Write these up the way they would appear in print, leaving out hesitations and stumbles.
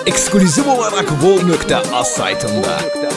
eksklüziv olarak vol.az saytında.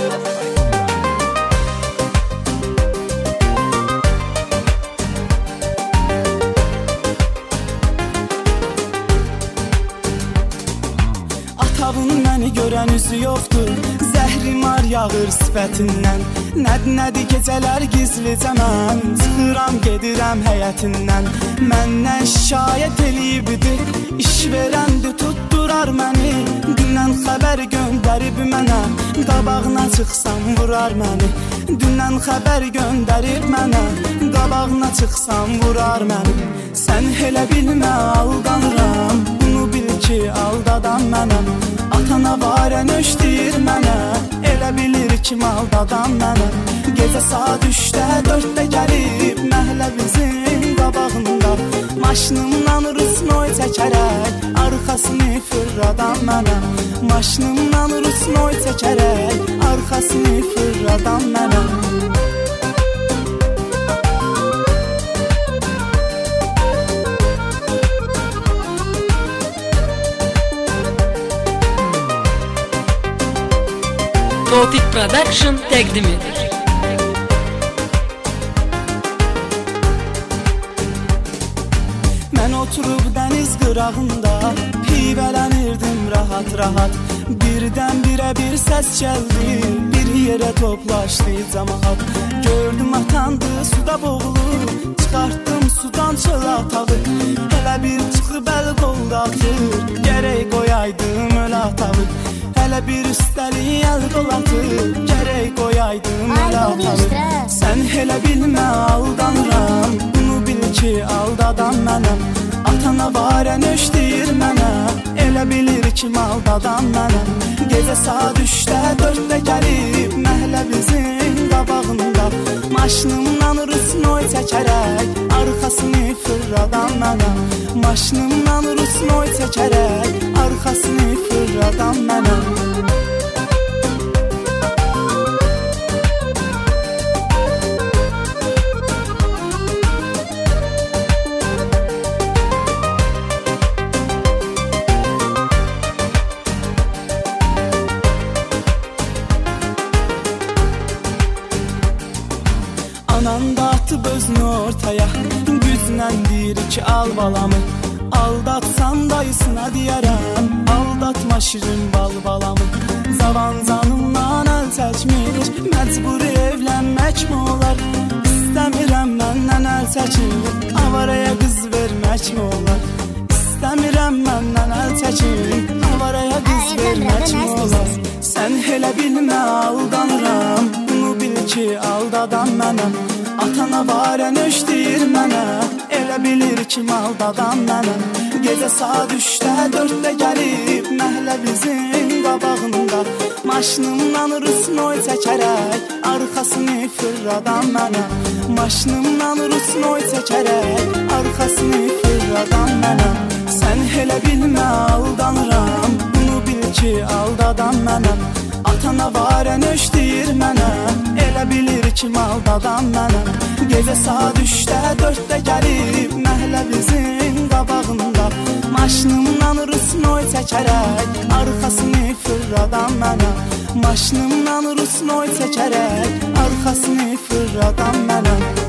Atavın məni görən üzü yoxdur, zəhrim ar yağır sifətindən. Nədir gecələr gizlicə mən çıxıram gedirəm həyətindən. Məndən şikayət eləyibdi, iş verəndi tutdurar məni. Dündən xəbər göndərib mənə, qabağına çıxsam vurar məni. Dündən xəbər göndərib mənə, qabağına çıxsam vurar məni. Sən elə bilmə aldanıram, bunu bil ki aldadan mənəm. Atana varən öş deyir mənə, elə bilir kim aldadan mənəm. Gecə saat 3-də 4-də gəlib məhləbimizin qabağında, maşınımdan rusnoy çəkərək arxasını fırradan mənəm. Maşınımdan rusnoy çəkərək arxasını fırradan mənəm. Tofik Production təqdim edir. Mən oturub dəniz qırağında pivələnirdim rahat-rahat. Birdən-birə bir səs gəldi, bir yerə toplaşdı cəmaət. Gördüm atandı suda boğulur, çıxartdım sudan çölatağı. Hələ bir çıxıb əl qolda atır, gərək qoyaydım öl atağı. Hələ bir üstəlik əl qol atır, gərək qoyaydım öl atağı. Sən elə bilmə aldanıram, bunu bil ki aldadan mənəm. Atana varən öş deyir mənə, elə bilir kim aldadan mənəm. Gecə saat 3-də 4-də gəlib məhləbimizin qabağında, maşınımdan rusnoy çəkərək arxasını fırradan mənəm. Maşınımdan rusnoy çəkərək arxasını fırradan mənəm. Anan da atıb özünü ortaya, güclə deyir ki al balamı. Aldatsan dayısına deyərəm, aldatma şirin bal balamı. Cavan canımdan əl çəkmir, məcburi evlənmək mi olar? İstəmirəm məndən əl çəkir, avaraya qız vermək mi olar? İstəmirəm məndən əl çəkir, avaraya qız vermək mi olar? Sən elə bilmə aldanıram, bunu bil ki aldadan mənəm. Atana varən öş deyir mənə, elə bilir kim aldadan mənəm. Gecə saat 3-də 4-də gəlib məhləbimizin qabağında, maşınımdan rusnoy çəkərək arxasını fırradan mənəm. Maşınımdan rusnoy çəkərək arxasını fırradan mənəm. Sən elə bilmə aldanıram, bunu bil ki aldadan mənəm. Atana varən öş deyir mənə, elə bilir kim aldadan mənəm. Gecə saat 3-də 4-də gəlib məhləbimizin qabağında, maşınımdan rusnoy çəkərək arxasını fırradan mənəm. Maşınımdan rusnoy çəkərək arxasını fırradan mənəm.